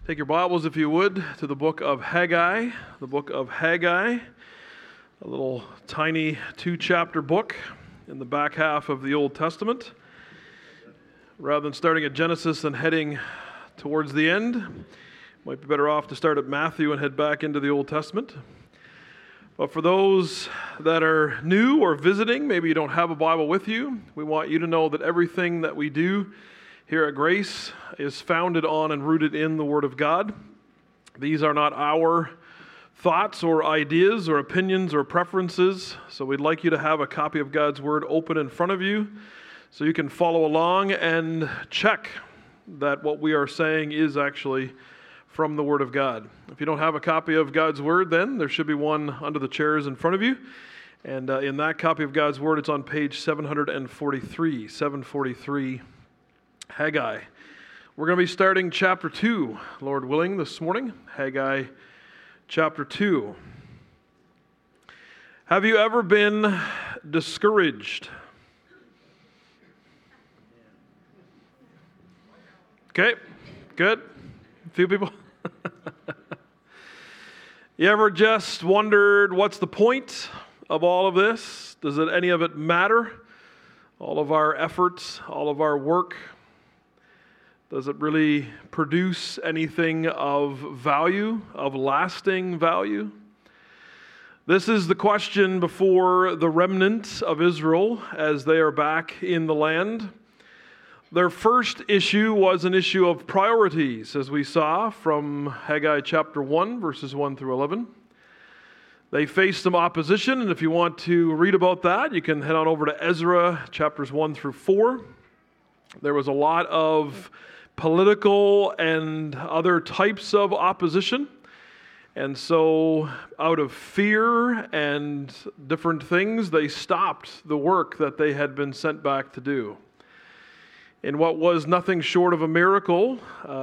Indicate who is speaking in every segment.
Speaker 1: Take your Bibles, if you would, to the book of Haggai. The book of Haggai, a little tiny 2-chapter book in the back half of the Old Testament. Rather than starting at Genesis and heading towards the end, might be better off to start at Matthew and head back into the Old Testament. But for those that are new or visiting, maybe you don't have a Bible with you, we want you to know that everything that we do here at Grace is founded on and rooted in the Word of God. These are not our thoughts or ideas or opinions or preferences, so we'd like you to have a copy of God's Word open in front of you so you can follow along and check that what we are saying is actually from the Word of God. If you don't have a copy of God's Word, then there should be one under the chairs in front of you. And in that copy of God's Word, it's on page 743, Haggai. We're going to be starting chapter 2, Lord willing, this morning. Haggai chapter 2. Have you ever been discouraged? Okay, good. A few people. You ever just wondered what's the point of all of this? Does any of it matter? All of our efforts, all of our work? Does it really produce anything of value, of lasting value? This is the question before the remnant of Israel as they are back in the land. Their first issue was an issue of priorities, as we saw from Haggai chapter 1, verses 1 through 11. They faced some opposition, and if you want to read about that, you can head on over to Ezra chapters 1 through 4. There was a lot of political and other types of opposition. And so out of fear and different things, they stopped the work that they had been sent back to do. In what was nothing short of a miracle,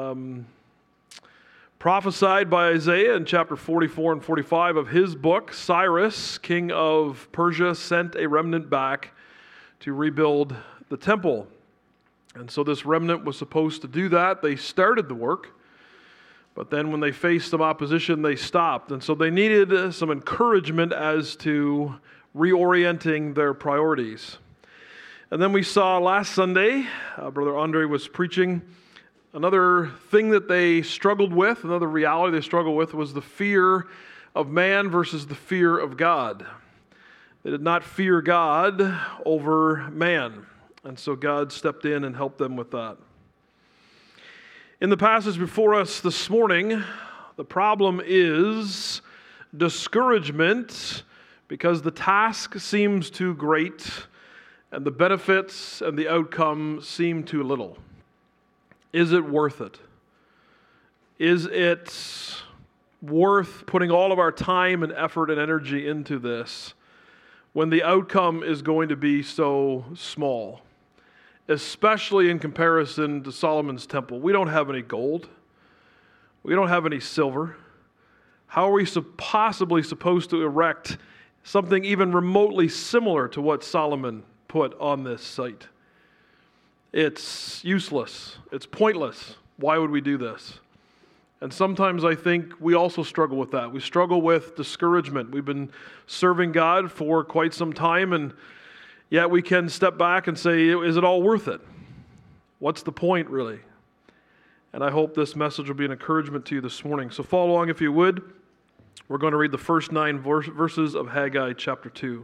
Speaker 1: prophesied by Isaiah in chapter 44 and 45 of his book, Cyrus, king of Persia, sent a remnant back to rebuild the temple. And so this remnant was supposed to do that. They started the work, but then when they faced some opposition, they stopped. And so they needed some encouragement as to reorienting their priorities. And then we saw last Sunday, Brother Andre was preaching, another thing that they struggled with, another reality they struggled with was the fear of man versus the fear of God. They did not fear God over man. And so God stepped in and helped them with that. In the passage before us this morning, the problem is discouragement because the task seems too great and the benefits and the outcome seem too little. Is it worth it? Is it worth putting all of our time and effort and energy into this when the outcome is going to be so small? Especially in comparison to Solomon's temple. We don't have any gold. We don't have any silver. How are we possibly supposed to erect something even remotely similar to what Solomon put on this site? It's useless. It's pointless. Why would we do this? And sometimes I think we also struggle with that. We struggle with discouragement. We've been serving God for quite some time, and yet we can step back and say, is it all worth it? What's the point, really? And I hope this message will be an encouragement to you this morning. So follow along if you would. We're going to read the first 9 verses of Haggai chapter 2.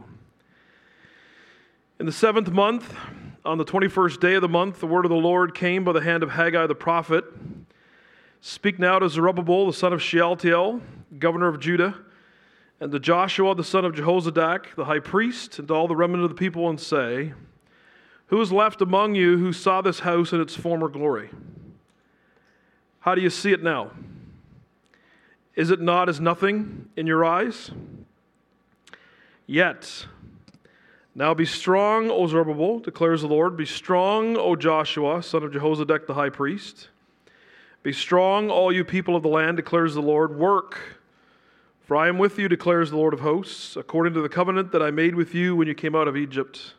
Speaker 1: In the 7th month, on the 21st day of the month, the word of the Lord came by the hand of Haggai the prophet. Speak now to Zerubbabel, the son of Shealtiel, governor of Judah, and to Joshua, the son of Jehozadak, the high priest, and to all the remnant of the people, and say, who is left among you who saw this house in its former glory? How do you see it now? Is it not as nothing in your eyes? Yet, now be strong, O Zerubbabel, declares the Lord. Be strong, O Joshua, son of Jehozadak, the high priest. Be strong, all you people of the land, declares the Lord. Work, for I am with you, declares the Lord of hosts, according to the covenant that I made with you when you came out of Egypt.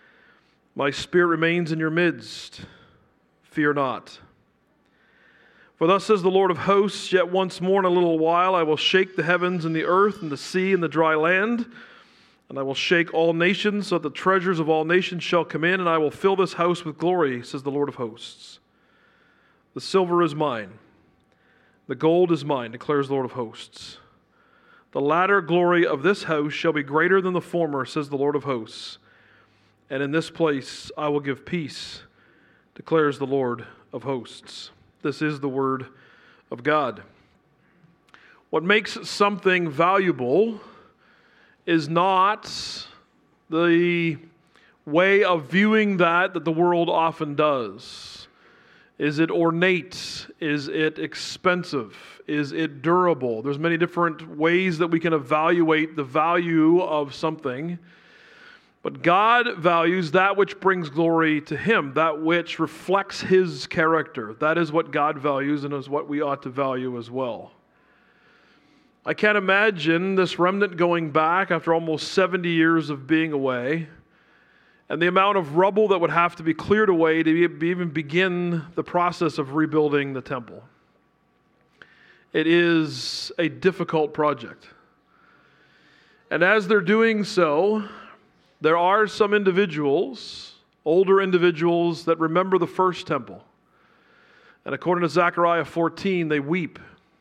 Speaker 1: My spirit remains in your midst. Fear not. For thus says the Lord of hosts, yet once more in a little while I will shake the heavens and the earth and the sea and the dry land, and I will shake all nations, so that the treasures of all nations shall come in, and I will fill this house with glory, says the Lord of hosts. The silver is mine, the gold is mine, declares the Lord of hosts. The latter glory of this house shall be greater than the former, says the Lord of hosts. And in this place I will give peace, declares the Lord of hosts. This is the word of God. What makes something valuable is not the way of viewing that the world often does. Is it ornate? Is it expensive? Is it durable? There's many different ways that we can evaluate the value of something. But God values that which brings glory to Him, that which reflects His character. That is what God values and is what we ought to value as well. I can't imagine this remnant going back after almost 70 years of being away, and the amount of rubble that would have to be cleared away to even begin the process of rebuilding the temple. It is a difficult project. And as they're doing so, there are some individuals, older individuals, that remember the first temple. And according to Zechariah 14, they weep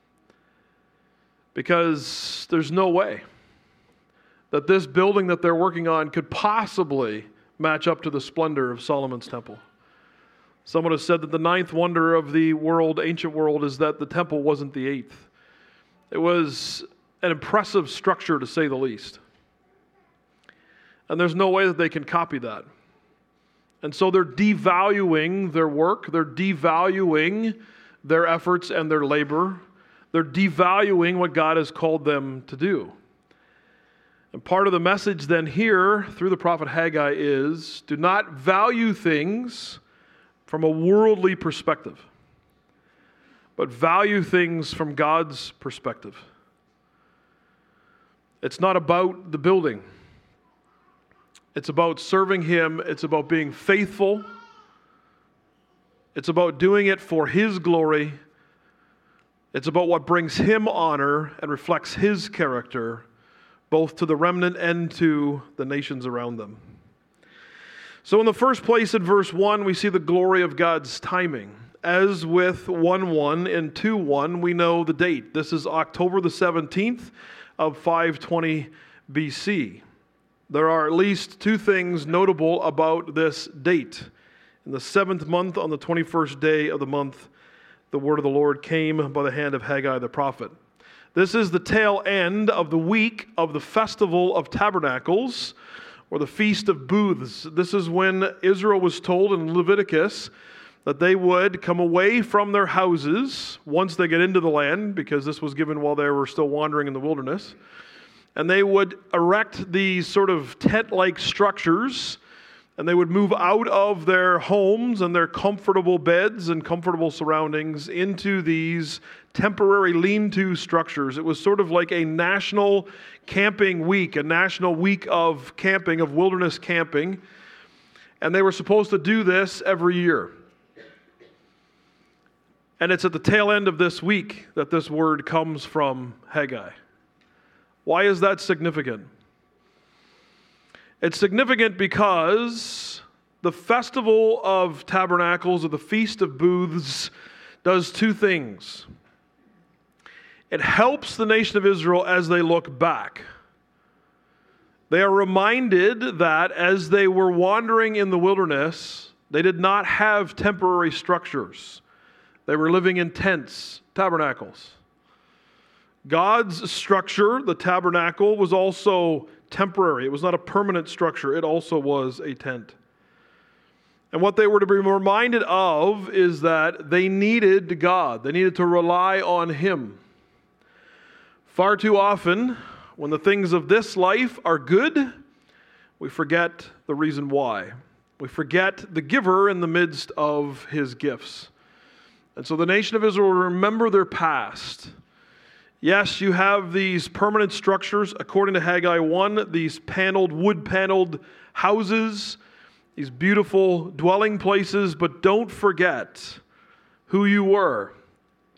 Speaker 1: because there's no way that this building that they're working on could possibly match up to the splendor of Solomon's temple. Someone has said that the ninth wonder of the world, ancient world, is that the temple wasn't the eighth. It was an impressive structure, to say the least. And there's no way that they can copy that. And so they're devaluing their work. They're devaluing their efforts and their labor. They're devaluing what God has called them to do. And part of the message then here through the prophet Haggai is, do not value things from a worldly perspective, but value things from God's perspective. It's not about the building. It's about serving Him. It's about being faithful. It's about doing it for His glory. It's about what brings Him honor and reflects His character, both to the remnant and to the nations around them. So in the first place, in verse 1, we see the glory of God's timing. As with 1:1 and 2:1, we know the date. This is October the 17th of 520 BC. There are at least two things notable about this date. In the 7th month, on the 21st day of the month, the word of the Lord came by the hand of Haggai the prophet. This is the tail end of the week of the Festival of Tabernacles, or the Feast of Booths. This is when Israel was told in Leviticus that they would come away from their houses once they get into the land, because this was given while they were still wandering in the wilderness. And they would erect these sort of tent-like structures, and they would move out of their homes and their comfortable beds and comfortable surroundings into these temporary lean-to structures. It was sort of like a national camping week, a national week of camping, of wilderness camping. And they were supposed to do this every year. And it's at the tail end of this week that this word comes from Haggai. Why is that significant? It's significant because the Festival of Tabernacles, or the Feast of Booths, does two things. It helps the nation of Israel as they look back. They are reminded that as they were wandering in the wilderness, they did not have temporary structures. They were living in tents, tabernacles. God's structure, the tabernacle, was also temporary. It was not a permanent structure. It also was a tent. And what they were to be reminded of is that they needed God. They needed to rely on Him. Far too often, when the things of this life are good, we forget the reason why. We forget the giver in the midst of His gifts. And so the nation of Israel will remember their past. Yes, you have these permanent structures, according to Haggai 1, these wood-paneled houses, these beautiful dwelling places, but don't forget who you were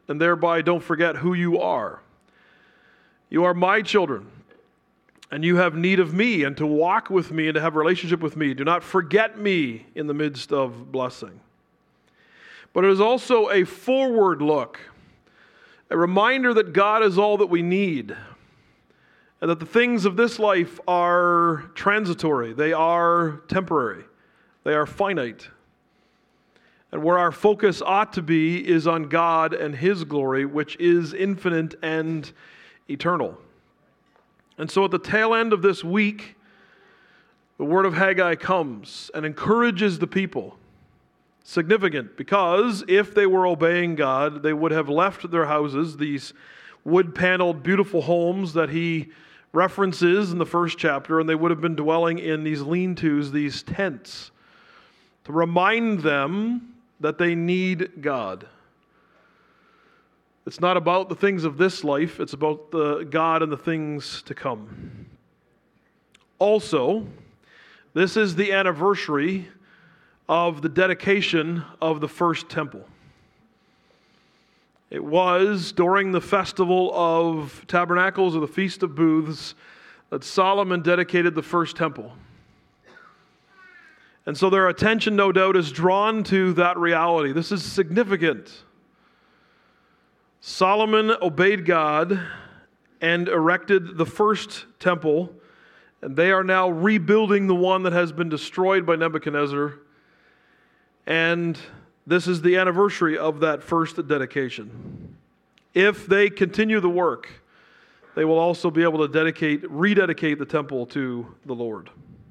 Speaker 1: and thereby don't forget who you are. You are my children, and you have need of me and to walk with me and to have a relationship with me. Do not forget me in the midst of blessing. But it is also a forward look, a reminder that God is all that we need, and that the things of this life are transitory, they are temporary, they are finite. And where our focus ought to be is on God and His glory, which is infinite and eternal. And so at the tail end of this week, the word of Haggai comes and encourages the people. Significant, because if they were obeying God, they would have left their houses, these wood-paneled, beautiful homes that he references in the first chapter, and they would have been dwelling in these lean-tos, these tents, to remind them that they need God. It's not about the things of this life, it's about the God and the things to come. Also, this is the anniversary of the dedication of the first temple. It was during the festival of tabernacles or the Feast of Booths that Solomon dedicated the first temple. And so their attention, no doubt, is drawn to that reality. This is significant. Solomon obeyed God and erected the first temple, and they are now rebuilding the one that has been destroyed by Nebuchadnezzar. And this is the anniversary of that first dedication. If they continue the work, they will also be able to rededicate the temple to the Lord.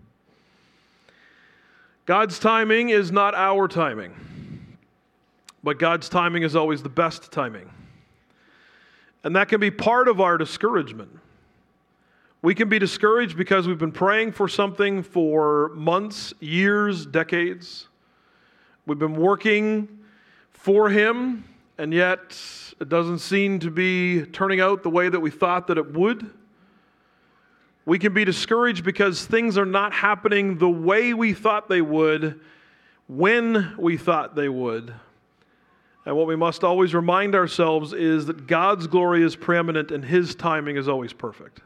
Speaker 1: God's timing is not our timing, but God's timing is always the best timing. And that can be part of our discouragement. We can be discouraged because we've been praying for something for months, years, decades. We've been working for Him, and yet it doesn't seem to be turning out the way that we thought that it would. We can be discouraged because things are not happening the way we thought they would, when we thought they would. And what we must always remind ourselves is that God's glory is preeminent and His timing is always perfect.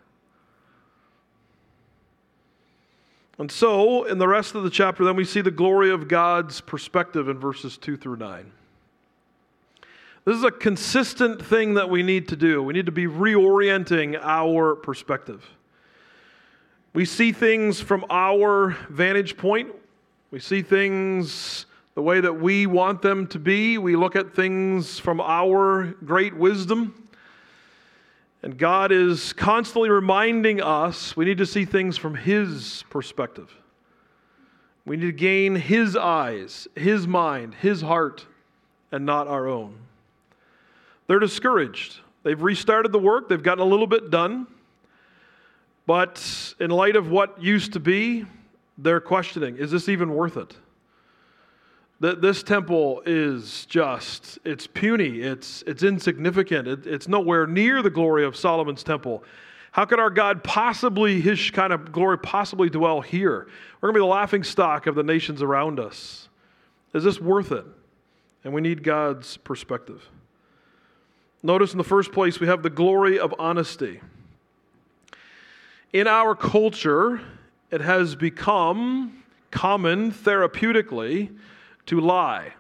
Speaker 1: And so, in the rest of the chapter, then we see the glory of God's perspective in verses 2 through 9. This is a consistent thing that we need to do. We need to be reorienting our perspective. We see things from our vantage point. We see things the way that we want them to be. We look at things from our great wisdom. And God is constantly reminding us we need to see things from His perspective. We need to gain His eyes, His mind, His heart, and not our own. They're discouraged. They've restarted the work. They've gotten a little bit done. But in light of what used to be, they're questioning, is this even worth it? This temple is it's puny, it's insignificant, it's nowhere near the glory of Solomon's temple. How could our God His kind of glory possibly dwell here? We're going to be the laughingstock of the nations around us. Is this worth it? And we need God's perspective. Notice in the first place, we have the glory of honesty. In our culture, it has become common therapeutically to lie.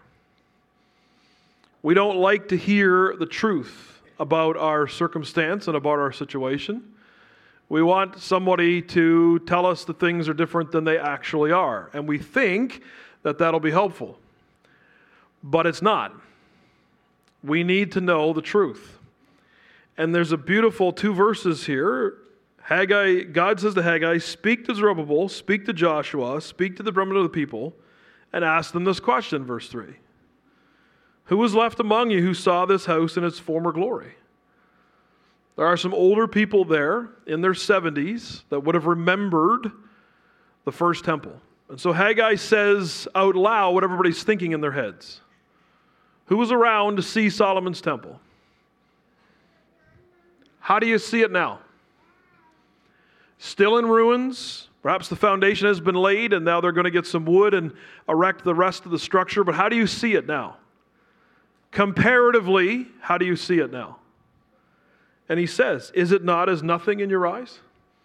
Speaker 1: We don't like to hear the truth about our circumstance and about our situation. We want somebody to tell us that things are different than they actually are. And we think that that'll be helpful. But it's not. We need to know the truth. And there's a beautiful 2 verses here. Haggai, God says to Haggai, speak to Zerubbabel, speak to Joshua, speak to the remnant of the people, and ask them this question, verse 3. Who was left among you who saw this house in its former glory? There are some older people there in their 70s that would have remembered the first temple. And so Haggai says out loud what everybody's thinking in their heads. Who was around to see Solomon's temple? How do you see it now? Still in ruins. Perhaps the foundation has been laid and now they're going to get some wood and erect the rest of the structure. But how do you see it now? Comparatively, how do you see it now? And he says, is it not as nothing in your eyes?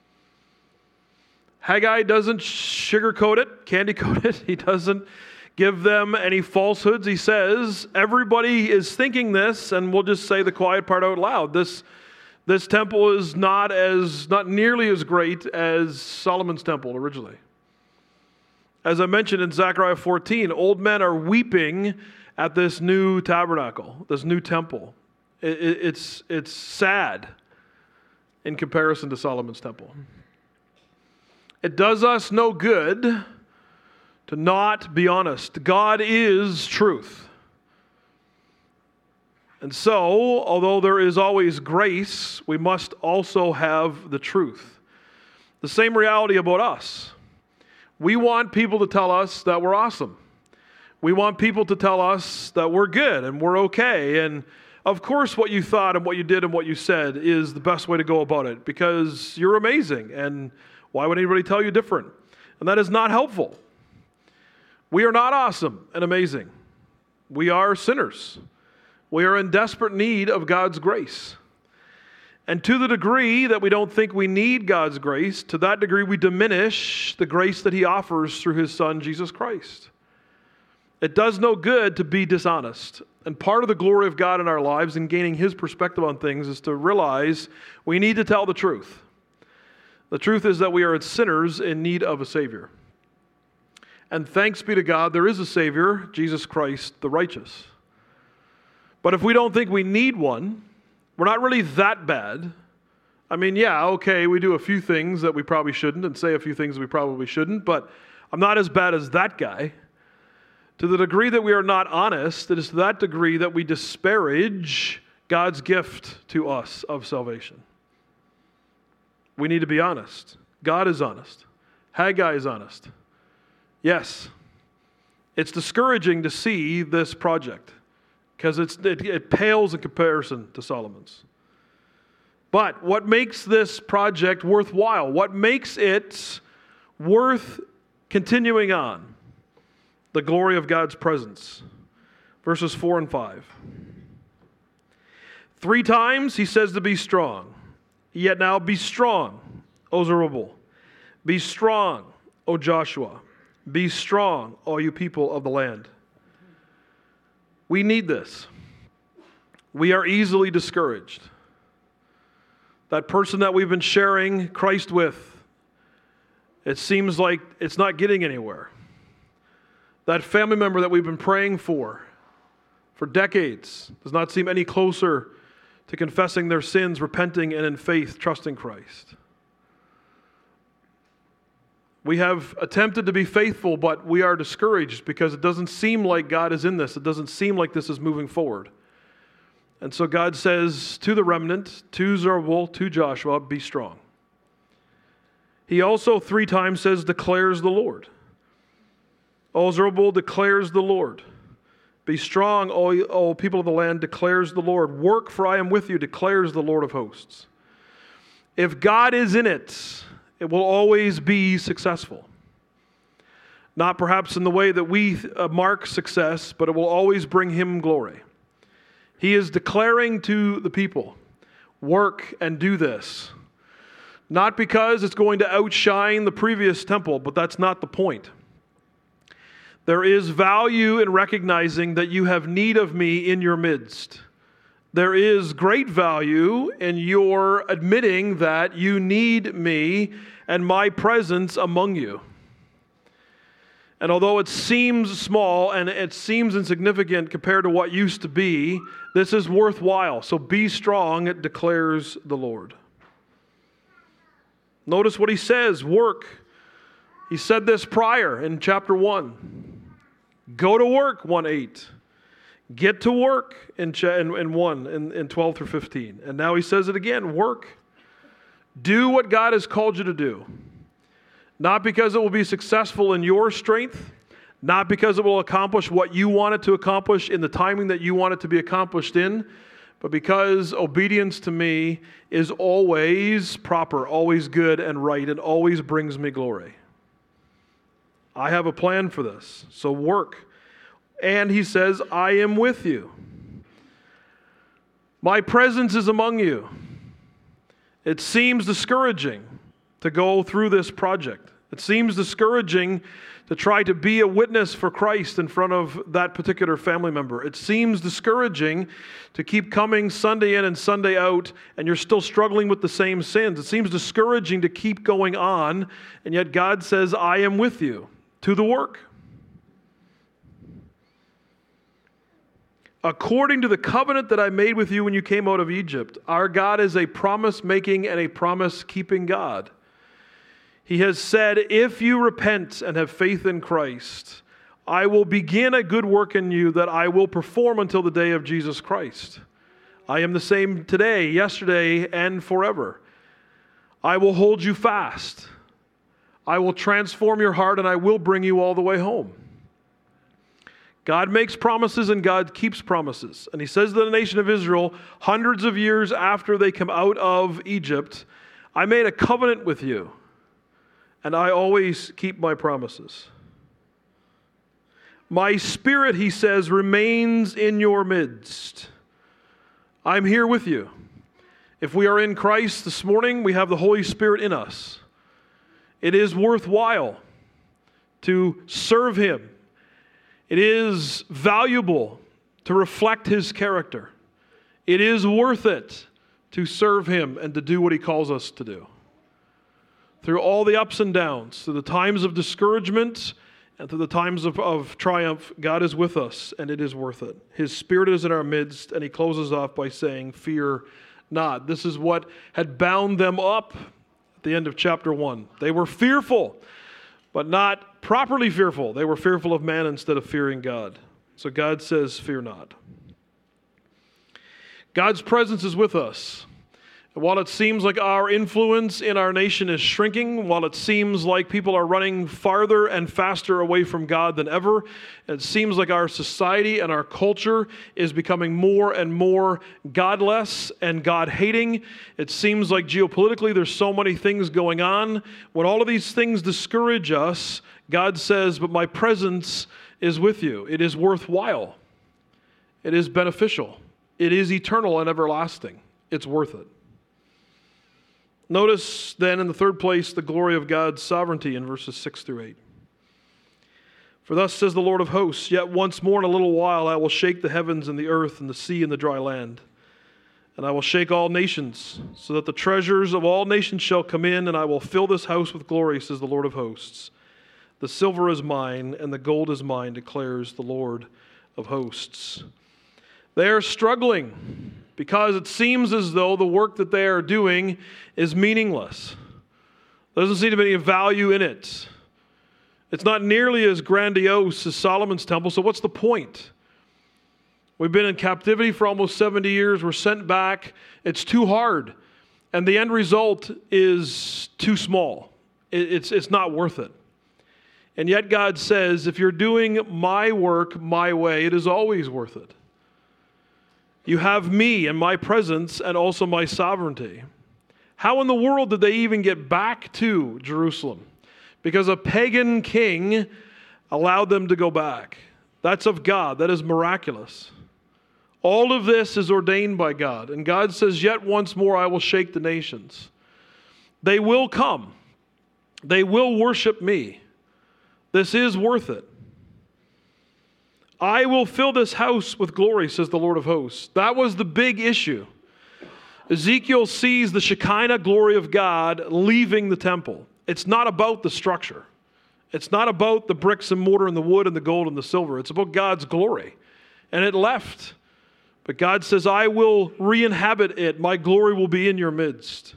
Speaker 1: Haggai doesn't sugarcoat it, candy coat it. He doesn't give them any falsehoods. He says, everybody is thinking this, and we'll just say the quiet part out loud. This temple is not nearly as great as Solomon's temple originally. As I mentioned in Zechariah 14, old men are weeping at this new tabernacle, this new temple. It's sad in comparison to Solomon's temple. It does us no good to not be honest. God is truth. And so, although there is always grace, we must also have the truth. The same reality about us. We want people to tell us that we're awesome. We want people to tell us that we're good and we're okay. And of course, what you thought and what you did and what you said is the best way to go about it because you're amazing. And why would anybody tell you different? And that is not helpful. We are not awesome and amazing. We are sinners. We are in desperate need of God's grace. And to the degree that we don't think we need God's grace, to that degree we diminish the grace that He offers through His Son, Jesus Christ. It does no good to be dishonest. And part of the glory of God in our lives and gaining His perspective on things is to realize we need to tell the truth. The truth is that we are sinners in need of a Savior. And thanks be to God, there is a Savior, Jesus Christ, the righteous. But if we don't think we need one, we're not really that bad. I mean, yeah, okay, we do a few things that we probably shouldn't and say a few things we probably shouldn't, but I'm not as bad as that guy. To the degree that we are not honest, it is to that degree that we disparage God's gift to us of salvation. We need to be honest. God is honest. Haggai is honest. Yes, it's discouraging to see this project because it pales in comparison to Solomon's. But what makes this project worthwhile? What makes it worth continuing on? The glory of God's presence. Verses 4 and 5. 3 times he says to be strong. Yet now be strong, O Zerubbabel. Be strong, O Joshua. Be strong, all you people of the land. We need this. We are easily discouraged. That person that we've been sharing Christ with, it seems like it's not getting anywhere. That family member that we've been praying for decades does not seem any closer to confessing their sins, repenting, and in faith trusting Christ. We have attempted to be faithful, but we are discouraged because it doesn't seem like God is in this. It doesn't seem like this is moving forward. And so God says to the remnant, to Zerubbabel, to Joshua, be strong. He also 3 times says, declares the Lord. O Zerubbabel, declares the Lord. Be strong, O people of the land, declares the Lord. Work, for I am with you, declares the Lord of hosts. If God is in it, it will always be successful. Not perhaps in the way that we mark success, but it will always bring Him glory. He is declaring to the people, work and do this. Not because it's going to outshine the previous temple, but that's not the point. There is value in recognizing that you have need of me in your midst. There is great value in your admitting that you need me and my presence among you. And although it seems small and it seems insignificant compared to what used to be, this is worthwhile. So be strong, it declares the Lord. Notice what he says, work. He said this prior in chapter 1. Go to work, 1:8. Get to work in 12 through 15. And now he says it again, work. Do what God has called you to do. Not because it will be successful in your strength, not because it will accomplish what you want it to accomplish in the timing that you want it to be accomplished in, but because obedience to me is always proper, always good and right, and always brings me glory. I have a plan for this, so work. And he says, I am with you. My presence is among you. It seems discouraging to go through this project. It seems discouraging to try to be a witness for Christ in front of that particular family member. It seems discouraging to keep coming Sunday in and Sunday out, and you're still struggling with the same sins. It seems discouraging to keep going on, and yet God says, I am with you to the work. According to the covenant that I made with you when you came out of Egypt, our God is a promise-making and a promise-keeping God. He has said, if you repent and have faith in Christ, I will begin a good work in you that I will perform until the day of Jesus Christ. I am the same today, yesterday, and forever. I will hold you fast. I will transform your heart, and I will bring you all the way home. God makes promises and God keeps promises. And he says to the nation of Israel, hundreds of years after they come out of Egypt, I made a covenant with you, and I always keep my promises. My spirit, he says, remains in your midst. I'm here with you. If we are in Christ this morning, we have the Holy Spirit in us. It is worthwhile to serve him. It is valuable to reflect his character. It is worth it to serve him and to do what he calls us to do. Through all the ups and downs, through the times of discouragement and through the times of triumph, God is with us, and it is worth it. His Spirit is in our midst, and he closes off by saying, fear not. This is what had bound them up at the end of chapter 1. They were fearful, but not properly fearful. They were fearful of man instead of fearing God. So God says, fear not. God's presence is with us. And while it seems like our influence in our nation is shrinking, while it seems like people are running farther and faster away from God than ever, it seems like our society and our culture is becoming more and more godless and God-hating. It seems like geopolitically there's so many things going on. When all of these things discourage us, God says, but my presence is with you. It is worthwhile. It is beneficial. It is eternal and everlasting. It's worth it. Notice then in the third place the glory of God's sovereignty in verses 6 through 8. For thus says the Lord of hosts, yet once more in a little while I will shake the heavens and the earth and the sea and the dry land. And I will shake all nations, so that the treasures of all nations shall come in, and I will fill this house with glory, says the Lord of hosts. The silver is mine, and the gold is mine, declares the Lord of hosts. They are struggling because it seems as though the work that they are doing is meaningless. There doesn't seem to be any value in it. It's not nearly as grandiose as Solomon's temple, so what's the point? We've been in captivity for almost 70 years. We're sent back. It's too hard. And the end result is too small. It's not worth it. And yet God says, if you're doing my work my way, it is always worth it. You have me and my presence and also my sovereignty. How in the world did they even get back to Jerusalem? Because a pagan king allowed them to go back. That's of God. That is miraculous. All of this is ordained by God. And God says, yet once more I will shake the nations. They will come. They will worship me. This is worth it. I will fill this house with glory, says the Lord of hosts. That was the big issue. Ezekiel sees the Shekinah glory of God leaving the temple. It's not about the structure. It's not about the bricks and mortar and the wood and the gold and the silver. It's about God's glory. And it left. But God says, I will re-inhabit it. My glory will be in your midst.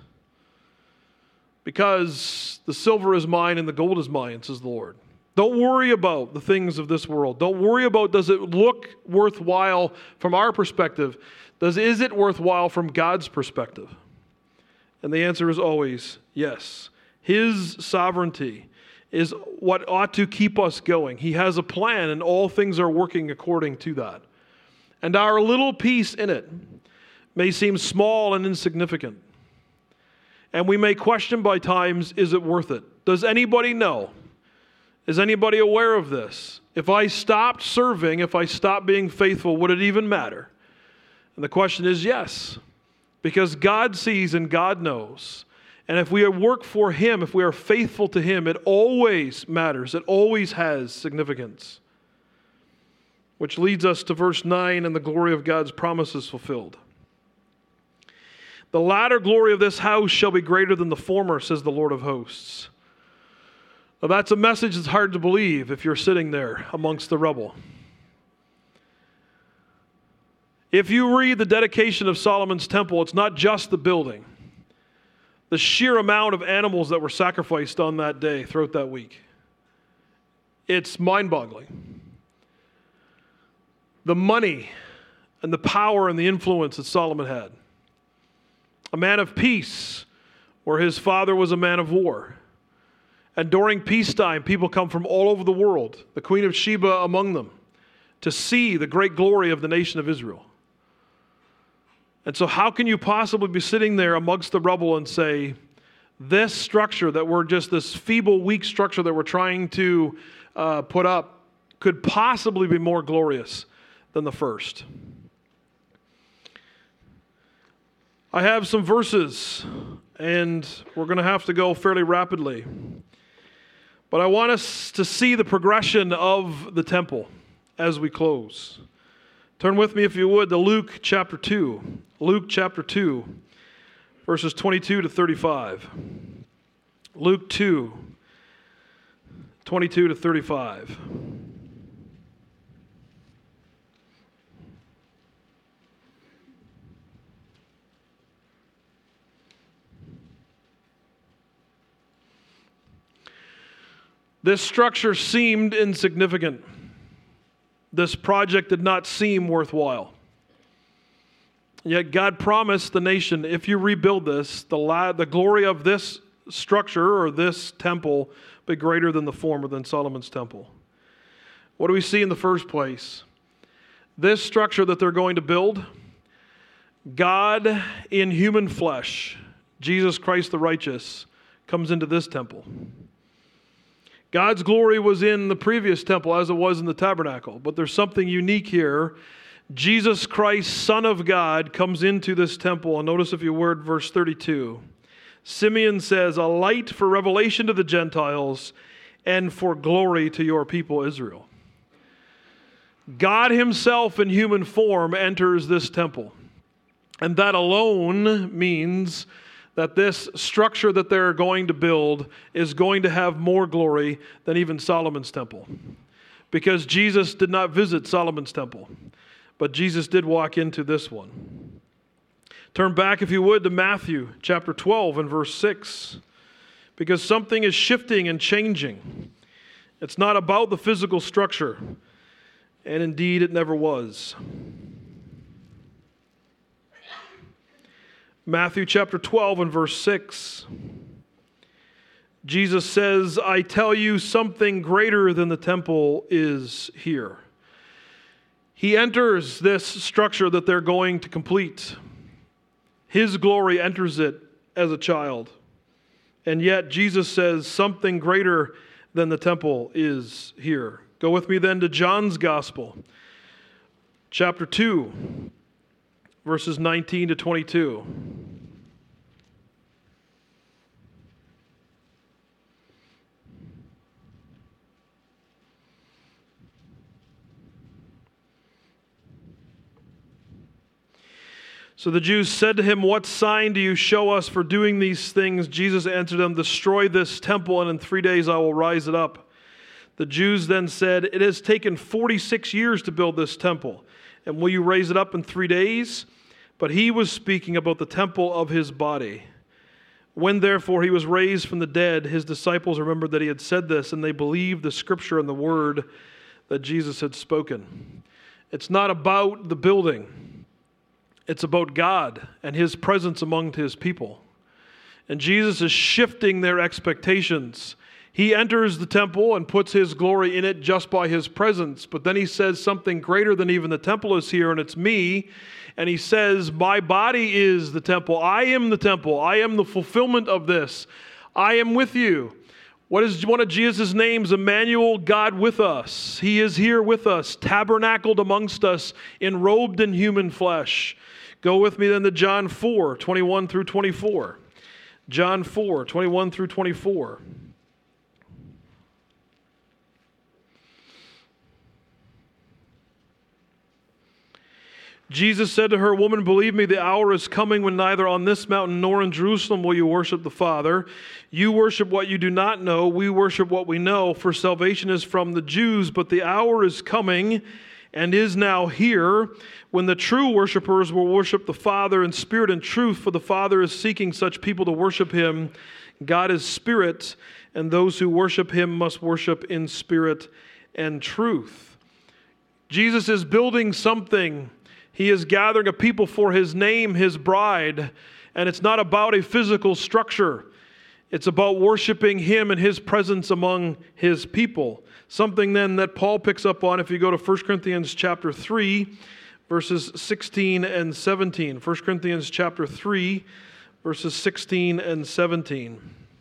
Speaker 1: Because the silver is mine and the gold is mine, says the Lord. Don't worry about the things of this world. Don't worry about, does it look worthwhile from our perspective? Is it worthwhile from God's perspective? And the answer is always yes. His sovereignty is what ought to keep us going. He has a plan, and all things are working according to that. And our little piece in it may seem small and insignificant. And we may question by times, is it worth it? Does anybody know? Is anybody aware of this? If I stopped serving, if I stopped being faithful, would it even matter? And the question is yes, because God sees and God knows. And if we work for Him, if we are faithful to Him, it always matters. It always has significance. Which leads us to verse 9, and the glory of God's promises fulfilled. The latter glory of this house shall be greater than the former, says the Lord of hosts. Now that's a message that's hard to believe if you're sitting there amongst the rubble. If you read the dedication of Solomon's temple, it's not just the building. The sheer amount of animals that were sacrificed on that day throughout that week. It's mind-boggling. The money and the power and the influence that Solomon had. A man of peace, where his father was a man of war. And during peacetime, people come from all over the world, the Queen of Sheba among them, to see the great glory of the nation of Israel. And so how can you possibly be sitting there amongst the rubble and say, this structure that we're just, this feeble, weak structure that we're trying to put up could possibly be more glorious than the first? I have some verses, and we're going to have to go fairly rapidly. But I want us to see the progression of the temple as we close. Turn with me, if you would, to Luke chapter 2. Luke chapter 2, verses 22 to 35. Luke 2, 22 to 35. This structure seemed insignificant. This project did not seem worthwhile. Yet God promised the nation, if you rebuild this, the glory of this structure or this temple be greater than the former, than Solomon's temple. What do we see in the first place? This structure that they're going to build, God in human flesh, Jesus Christ the righteous, comes into this temple. God's glory was in the previous temple as it was in the tabernacle, but there's something unique here. Jesus Christ, Son of God, comes into this temple. And notice, if you would, verse 32. Simeon says, a light for revelation to the Gentiles and for glory to your people Israel. God Himself in human form enters this temple. And that alone means that this structure that they're going to build is going to have more glory than even Solomon's temple. Because Jesus did not visit Solomon's temple, but Jesus did walk into this one. Turn back, if you would, to Matthew chapter 12 and verse 6. Because something is shifting and changing. It's not about the physical structure, and indeed it never was. Matthew chapter 12 and verse 6. Jesus says, I tell you, something greater than the temple is here. He enters this structure that they're going to complete. His glory enters it as a child. And yet Jesus says something greater than the temple is here. Go with me then to John's Gospel, chapter 2. Verses 19 to 22. So the Jews said to him, what sign do you show us for doing these things? Jesus answered them, destroy this temple, and in 3 days I will rise it up. The Jews then said, it has taken 46 years to build this temple, and will you raise it up in 3 days? But he was speaking about the temple of his body. When therefore he was raised from the dead, his disciples remembered that he had said this, and they believed the scripture and the word that Jesus had spoken. It's not about the building. It's about God and His presence among His people. And Jesus is shifting their expectations. He enters the temple and puts His glory in it just by His presence. But then He says something greater than even the temple is here, and it's me. And He says, my body is the temple. I am the temple. I am the fulfillment of this. I am with you. What is one of Jesus' names? Emmanuel, God with us. He is here with us, tabernacled amongst us, enrobed in human flesh. Go with me then to John 4, 21 through 24. John 4, 21 through 24. Jesus said to her, "Woman, believe me, the hour is coming when neither on this mountain nor in Jerusalem will you worship the Father. You worship what you do not know. We worship what we know, for salvation is from the Jews. But the hour is coming and is now here when the true worshipers will worship the Father in spirit and truth, for the Father is seeking such people to worship him. God is spirit, and those who worship him must worship in spirit and truth." Jesus is building something. He is gathering a people for his name, his bride, and it's not about a physical structure. It's about worshiping him and his presence among his people. Something then that Paul picks up on if you go to 1 Corinthians chapter 3, verses 16 and 17. 1 Corinthians chapter 3, verses 16 and 17.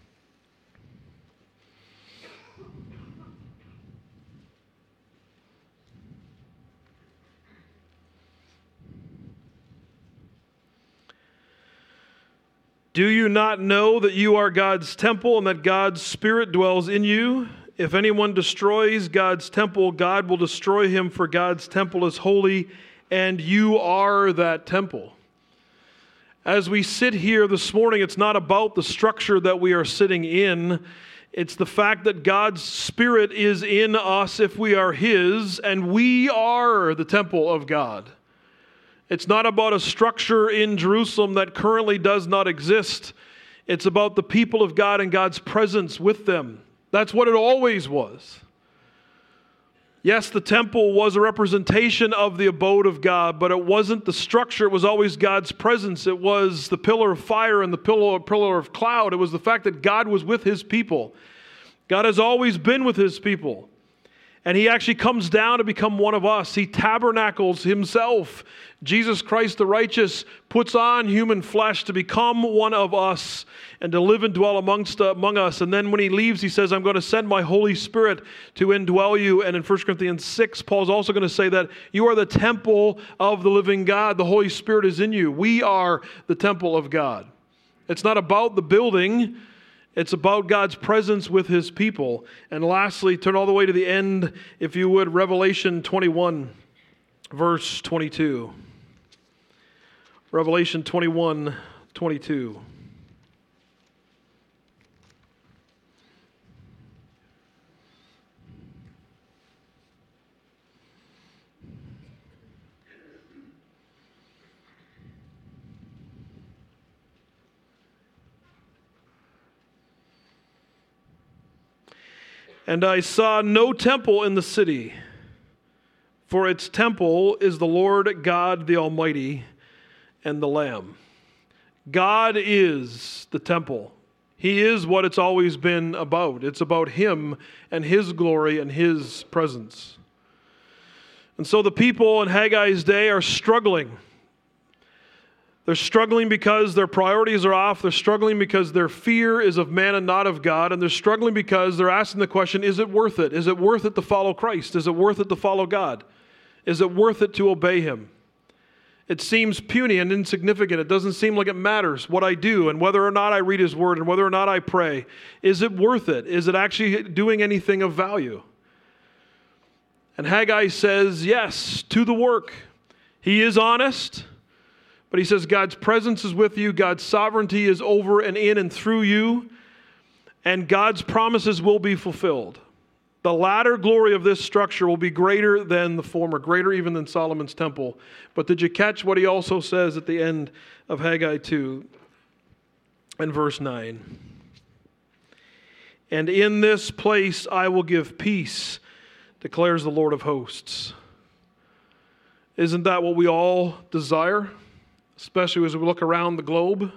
Speaker 1: Do you not know that you are God's temple and that God's Spirit dwells in you? If anyone destroys God's temple, God will destroy him, for God's temple is holy, and you are that temple. As we sit here this morning, it's not about the structure that we are sitting in. It's the fact that God's Spirit is in us if we are his, and we are the temple of God. It's not about a structure in Jerusalem that currently does not exist. It's about the people of God and God's presence with them. That's what it always was. Yes, the temple was a representation of the abode of God, but it wasn't the structure. It was always God's presence. It was the pillar of fire and the pillar of cloud. It was the fact that God was with his people. God has always been with his people. And he actually comes down to become one of us. He tabernacles himself. Jesus Christ the righteous puts on human flesh to become one of us and to live and dwell among us. And then when he leaves, he says, "I'm going to send my Holy Spirit to indwell you." And in 1 Corinthians 6, Paul's also going to say that you are the temple of the living God. The Holy Spirit is in you. We are the temple of God. It's not about the building. It's about God's presence with his people. And lastly, turn all the way to the end, if you would, Revelation 21, verse 22. Revelation 21, 22. "And I saw no temple in the city, for its temple is the Lord God the Almighty and the Lamb." God is the temple. He is what it's always been about. It's about him and his glory and his presence. And so the people in Haggai's day are struggling. They're struggling because their priorities are off. They're struggling because their fear is of man and not of God. And they're struggling because they're asking the question, is it worth it? Is it worth it to follow Christ? Is it worth it to follow God? Is it worth it to obey him? It seems puny and insignificant. It doesn't seem like it matters what I do and whether or not I read his word and whether or not I pray. Is it worth it? Is it actually doing anything of value? And Haggai says yes to the work. He is honest. But he says God's presence is with you, God's sovereignty is over and in and through you, and God's promises will be fulfilled. The latter glory of this structure will be greater than the former, greater even than Solomon's temple. But did you catch what he also says at the end of Haggai 2 and verse 9? "And in this place I will give peace, declares the Lord of hosts." Isn't that what we all desire? Especially as we look around the globe.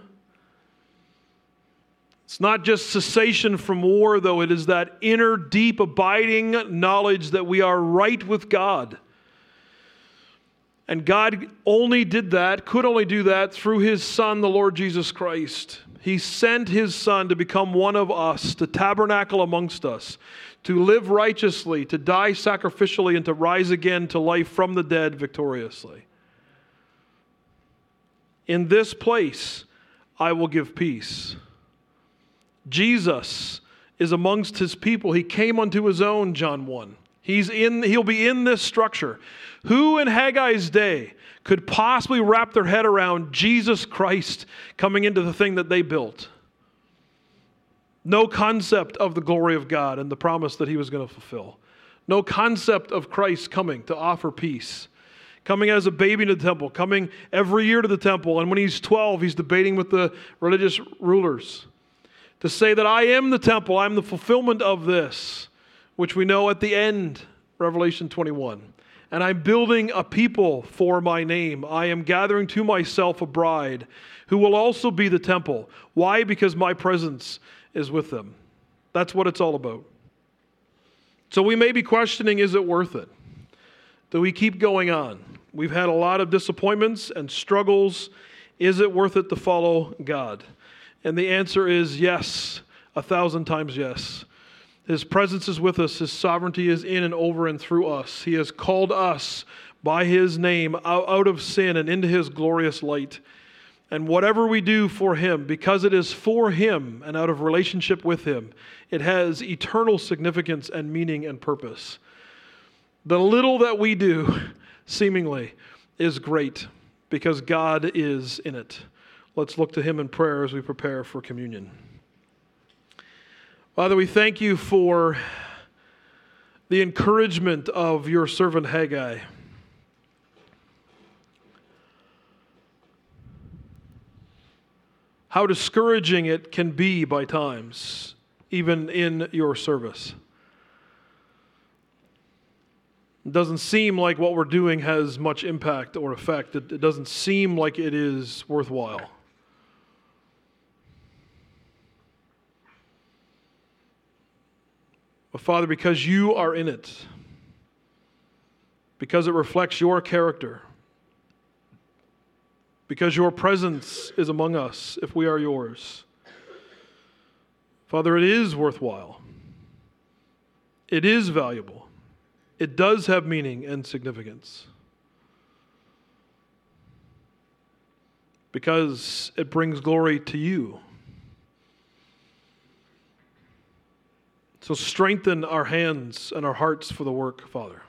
Speaker 1: It's not just cessation from war, though. It is that inner, deep, abiding knowledge that we are right with God. And God only did that, could only do that through his Son, the Lord Jesus Christ. He sent his Son to become one of us, to tabernacle amongst us, to live righteously, to die sacrificially, and to rise again to life from the dead victoriously. In this place, I will give peace. Jesus is amongst his people. He came unto his own, John 1. He'll be in this structure. Who in Haggai's day could possibly wrap their head around Jesus Christ coming into the thing that they built? No concept of the glory of God and the promise that he was going to fulfill. No concept of Christ coming to offer peace. Coming as a baby to the temple, coming every year to the temple. And when he's 12, he's debating with the religious rulers to say that I am the temple, I'm the fulfillment of this, which we know at the end, Revelation 21. And I'm building a people for my name. I am gathering to myself a bride who will also be the temple. Why? Because my presence is with them. That's what it's all about. So we may be questioning, is it worth it? Do we keep going on? We've had a lot of disappointments and struggles. Is it worth it to follow God? And the answer is yes, 1,000 times yes. His presence is with us. His sovereignty is in and over and through us. He has called us by his name out of sin and into his glorious light. And whatever we do for him, because it is for him and out of relationship with him, it has eternal significance and meaning and purpose. The little that we do, seemingly, is great because God is in it. Let's look to him in prayer as we prepare for communion. Father, we thank you for the encouragement of your servant Haggai. How discouraging it can be by times, even in your service. It doesn't seem like what we're doing has much impact or effect. It doesn't seem like it is worthwhile. But Father, because you are in it, because it reflects your character, because your presence is among us if we are yours, Father, it is worthwhile. It is valuable. It does have meaning and significance. Because it brings glory to you. So strengthen our hands and our hearts for the work, Father.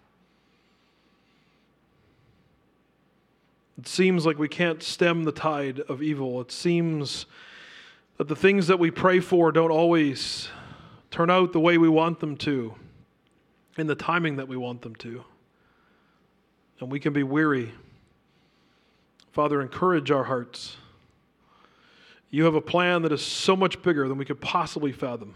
Speaker 1: It seems like we can't stem the tide of evil. It seems that the things that we pray for don't always turn out the way we want them to, in the timing that we want them to. And we can be weary. Father, encourage our hearts. You have a plan that is so much bigger than we could possibly fathom.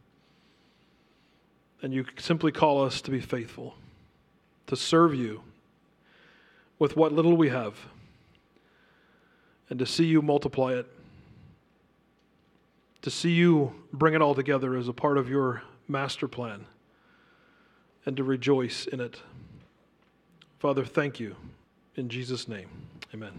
Speaker 1: And you simply call us to be faithful, to serve you with what little we have, and to see you multiply it, to see you bring it all together as a part of your master plan, and to rejoice in it. Father, thank you. In Jesus' name, amen.